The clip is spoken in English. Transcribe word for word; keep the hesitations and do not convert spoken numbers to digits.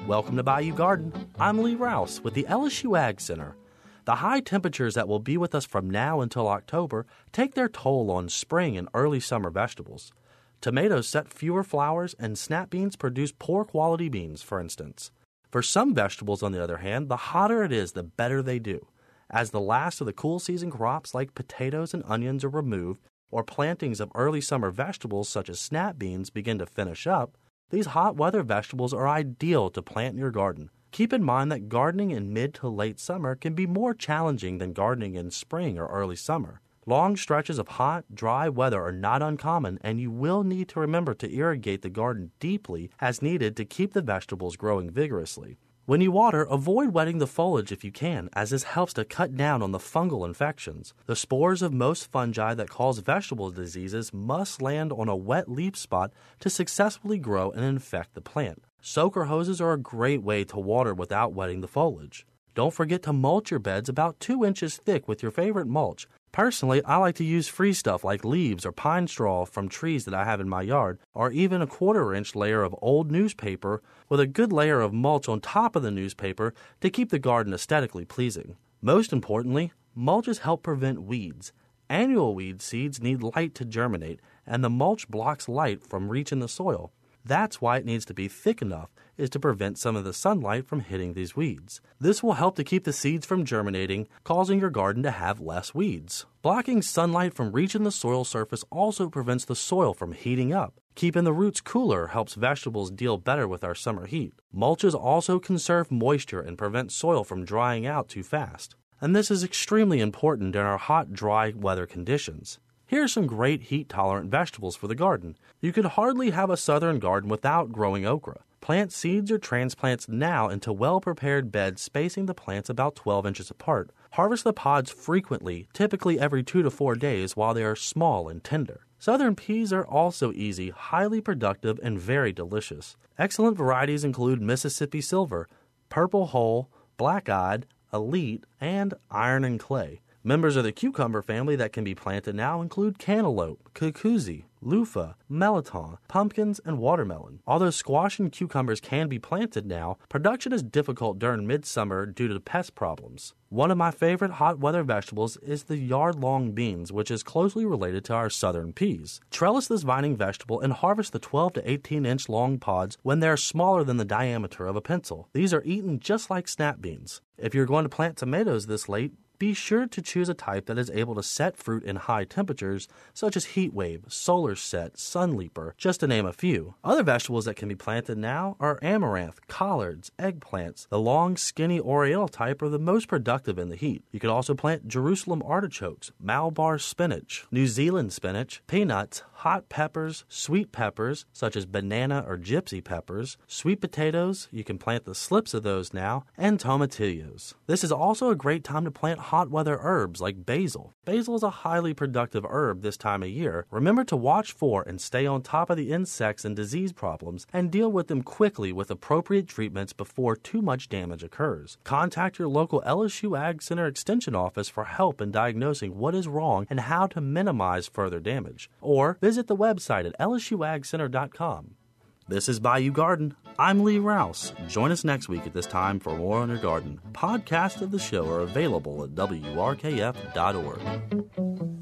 Welcome to Bayou Garden. I'm Lee Rouse with the L S U Ag Center. The high temperatures that will be with us from now until October take their toll on spring and early summer vegetables. Tomatoes set fewer flowers, and snap beans produce poor quality beans, for instance. For some vegetables, on the other hand, the hotter it is, the better they do. As the last of the cool season crops like potatoes and onions are removed, or plantings of early summer vegetables such as snap beans begin to finish up, these hot weather vegetables are ideal to plant in your garden. Keep in mind that gardening in mid to late summer can be more challenging than gardening in spring or early summer. Long stretches of hot, dry weather are not uncommon, and you will need to remember to irrigate the garden deeply as needed to keep the vegetables growing vigorously. When you water, avoid wetting the foliage if you can, as this helps to cut down on the fungal infections. The spores of most fungi that cause vegetable diseases must land on a wet leaf spot to successfully grow and infect the plant. Soaker hoses are a great way to water without wetting the foliage. Don't forget to mulch your beds about two inches thick with your favorite mulch. Personally, I like to use free stuff like leaves or pine straw from trees that I have in my yard, or even a quarter-inch layer of old newspaper with a good layer of mulch on top of the newspaper to keep the garden aesthetically pleasing. Most importantly, mulches help prevent weeds. Annual weed seeds need light to germinate, and the mulch blocks light from reaching the soil. That's why it needs to be thick enough, is to prevent some of the sunlight from hitting these weeds. This will help to keep the seeds from germinating, causing your garden to have less weeds. Blocking sunlight from reaching the soil surface also prevents the soil from heating up. Keeping the roots cooler helps vegetables deal better with our summer heat. Mulches also conserve moisture and prevent soil from drying out too fast. And this is extremely important during our hot, dry weather conditions. Here are some great heat-tolerant vegetables for the garden. You could hardly have a southern garden without growing okra. Plant seeds or transplants now into well-prepared beds, spacing the plants about twelve inches apart. Harvest the pods frequently, typically every two to four days, while they are small and tender. Southern peas are also easy, highly productive, and very delicious. Excellent varieties include Mississippi Silver, Purple Hull, Black-Eyed, Elite, and Iron and Clay. Members of the cucumber family that can be planted now include cantaloupe, cucuzzi, loofah, melon, pumpkins, and watermelon. Although squash and cucumbers can be planted now, production is difficult during midsummer due to pest problems. One of my favorite hot weather vegetables is the yard-long beans, which is closely related to our southern peas. Trellis this vining vegetable and harvest the twelve to eighteen inch long pods when they are smaller than the diameter of a pencil. These are eaten just like snap beans. If you're going to plant tomatoes this late, be sure to choose a type that is able to set fruit in high temperatures, such as heat wave, solar set, sunleaper, just to name a few. Other vegetables that can be planted now are amaranth, collards, eggplants. The long, skinny oriental type are the most productive in the heat. You could also plant Jerusalem artichokes, Malabar spinach, New Zealand spinach, peanuts, hot peppers, sweet peppers, such as banana or gypsy peppers, sweet potatoes, you can plant the slips of those now, and tomatillos. This is also a great time to plant hot weather herbs like basil. Basil is a highly productive herb this time of year. Remember to watch for and stay on top of the insects and disease problems and deal with them quickly with appropriate treatments before too much damage occurs. Contact your local L S U Ag Center Extension office for help in diagnosing what is wrong and how to minimize further damage. Or visit the website at L S U ag center dot com. This is Bayou Garden. I'm Lee Rouse. Join us next week at this time for more on your garden. Podcasts of the show are available at W R K F dot org.